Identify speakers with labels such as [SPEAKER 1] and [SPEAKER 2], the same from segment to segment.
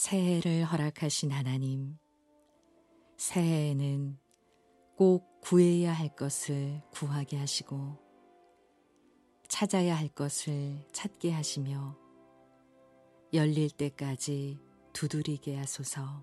[SPEAKER 1] 새해를 허락하신 하나님, 새해에는 꼭 구해야 할 것을 구하게 하시고 찾아야 할 것을 찾게 하시며 열릴 때까지 두드리게 하소서.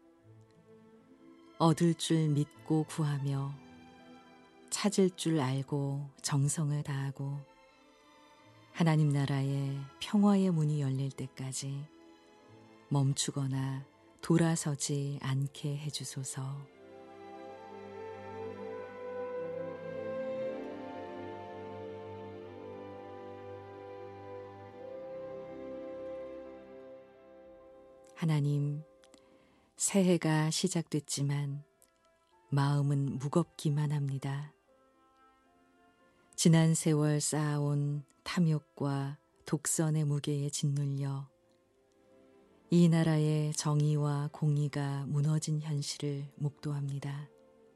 [SPEAKER 1] 얻을 줄 믿고 구하며 찾을 줄 알고 정성을 다하고 하나님 나라의 평화의 문이 열릴 때까지 멈추거나 돌아서지 않게 해주소서. 하나님, 새해가 시작됐지만 마음은 무겁기만 합니다. 지난 세월 쌓아온 탐욕과 독선의 무게에 짓눌려 이 나라의 정의와 공의가 무너진 현실을 목도합니다.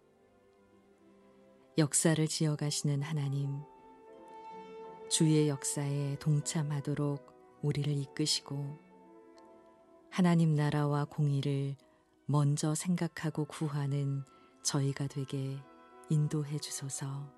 [SPEAKER 1] 역사를 지어가시는 하나님, 주의 역사에 동참하도록 우리를 이끄시고 하나님 나라와 공의를 먼저 생각하고 구하는 저희가 되게 인도해 주소서.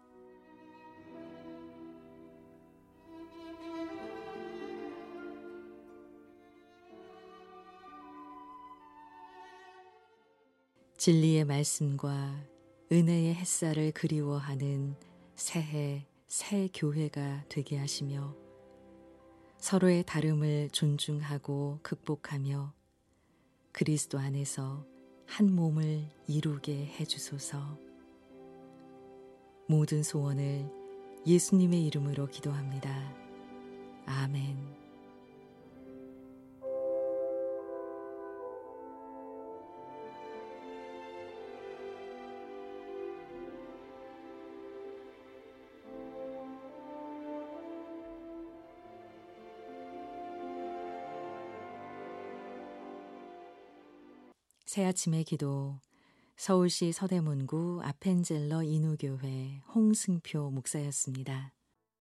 [SPEAKER 1] 진리의 말씀과 은혜의 햇살을 그리워하는 새해 새 교회가 되게 하시며 서로의 다름을 존중하고 극복하며 그리스도 안에서 한 몸을 이루게 해주소서. 모든 소원을 예수님의 이름으로 기도합니다. 아멘. 새아침의 기도, 서울시 서대문구 아펜젤러 인후교회 홍승표 목사였습니다.